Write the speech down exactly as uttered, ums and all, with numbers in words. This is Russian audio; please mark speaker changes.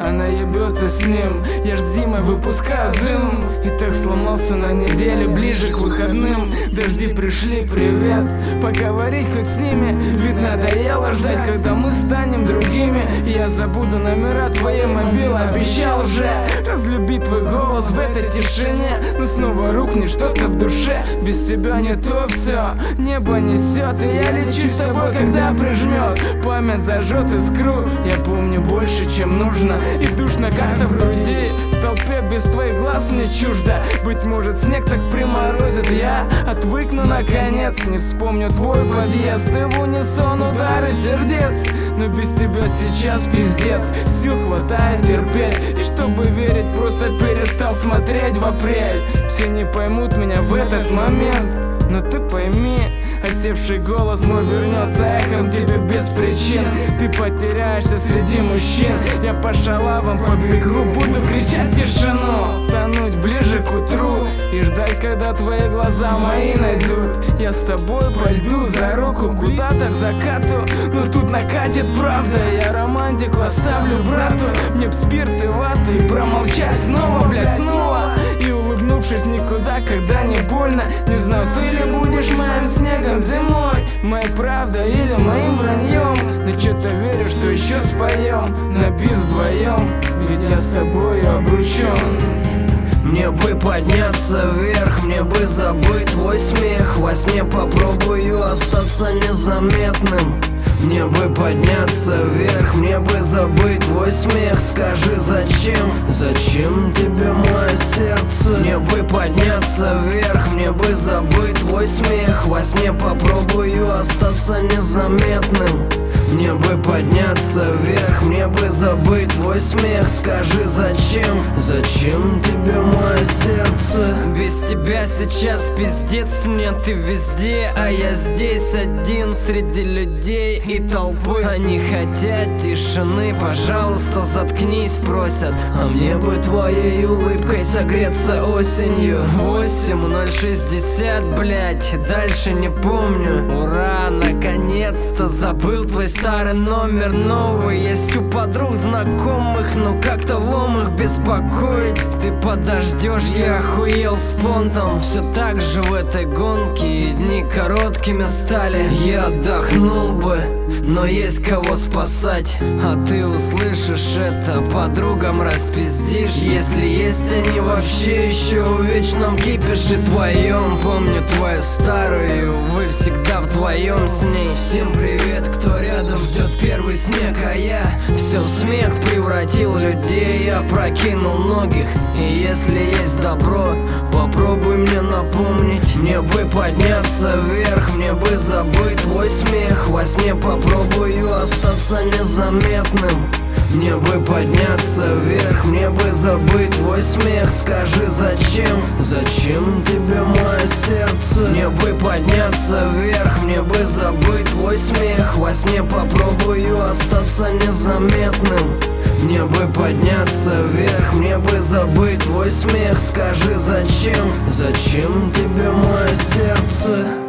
Speaker 1: она ебется с ним. Я ж с Димой выпускаю дым, и так сломался на неделе, ближе к выходным. Дожди пришли, привет, поговорить хоть с ними. Ведь надоело ждать, когда мы станем другими. И я забуду номера твоей мобилы, обещал же разлюбить твой голос в этой тишине. Но снова рухнет что-то в душе, без тебя не то все. Небо несет, и я лечу с тобой, когда прижмет. Память зажжет искру, я помню больше, чем нужно. И душно как-то в груди, в толпе без твоих глаз мне чуждо. Быть может, снег так приморозит, я отвыкну наконец. Не вспомню твой подъезд, и в унисон удары сердец. Но без тебя сейчас пиздец, сил хватает терпеть. И чтобы верить, просто перестал смотреть в апрель. Все не поймут меня в этот момент, но ты пойми, осевший голос мой вернется эхом тебе без причин. Ты потеряешься среди мужчин, я по шалавам побегу, буду кричать в тишину, тонуть ближе к утру и ждать, когда твои глаза мои найдут. Я с тобой пойду за руку куда-то к закату, но тут накатит правда, я романтику оставлю брату. Мне б спирт и вату и промолчать снова, блядь, снова. И улыбнувшись никуда, когда не больно. Не знал, ты ли будешь моим снегом зимой, моей правдой или моим враньем. Но что-то верю, что еще споем на бис вдвоем, ведь я с тобой обручен.
Speaker 2: Мне бы подняться вверх, мне бы забыть твой смех. Во сне попробую остаться незаметным. Мне бы подняться вверх, мне бы забыть твой смех. Скажи, зачем, зачем тебе мое сердце? Мне бы подняться вверх, мне бы забыть твой смех. Во сне попробую остаться незаметным. Мне бы подняться вверх, мне бы забыть твой смех. Скажи, зачем, зачем тебе мое сердце? Без тебя сейчас пиздец, мне ты везде, а я здесь один среди людей и толпы. Они хотят тишины, пожалуйста, заткнись, просят. А мне бы твоей улыбкой согреться осенью. Восемь ноль шестьдесят, блять, дальше не помню. Ура, наконец-то забыл твой старый номер. Новый есть у подруг, знакомых, но как-то влом их беспокоить. Ты подождешь, я охуел с понтом. Все так же в этой гонке, и дни короткими стали. Я отдохнул бы, но есть кого спасать. А ты услышишь это, подругам распиздишь. Если есть они вообще еще в вечном кипише твоем. Помню твою старую, вы всегда вдвоем с ней. Всем привет, кто рядом ждет первый снег. А я все в смех превратил людей, я прокинул многих. И если есть добро, попробуй мне напомнить. Мне бы подняться вверх, мне бы забыть твой смех. Во сне попробую остаться незаметным. Мне бы подняться вверх, мне бы забыть твой смех. Скажи, зачем, зачем тебе мое сердце? Мне бы подняться вверх, мне бы забыть твой смех. Во сне попробую остаться незаметным. Мне бы подняться вверх, мне бы забыть твой смех. Скажи, зачем, зачем тебе мое сердце?